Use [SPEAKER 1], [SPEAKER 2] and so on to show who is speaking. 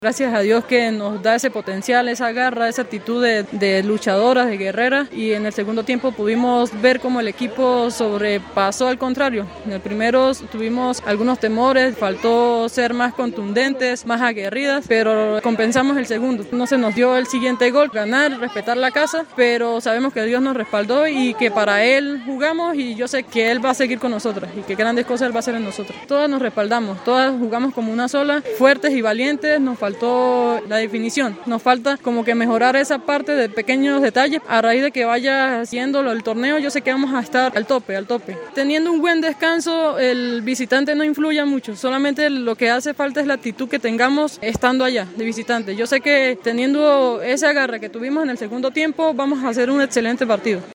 [SPEAKER 1] Gracias a Dios que nos da ese potencial, esa garra, esa actitud de luchadoras, de guerreras, y en el segundo tiempo pudimos ver cómo el equipo sobrepasó al contrario. En el primero tuvimos algunos temores, faltó ser más contundentes, más aguerridas, pero compensamos el segundo. No se nos dio el siguiente gol, ganar, respetar la casa, pero sabemos que Dios nos respaldó y que para Él jugamos, y yo sé que Él va a seguir con nosotras y que grandes cosas Él va a hacer en nosotros. Todas nos respaldamos, todas jugamos como una sola, fuertes y valientes. Nos faltó la definición, nos falta como que mejorar esa parte de pequeños detalles. A raíz de que vaya haciéndolo el torneo, yo sé que vamos a estar al tope. Teniendo un buen descanso, el visitante no influye mucho, solamente lo que hace falta es la actitud que tengamos estando allá de visitante. Yo sé que teniendo ese agarre que tuvimos en el segundo tiempo, vamos a hacer un excelente partido.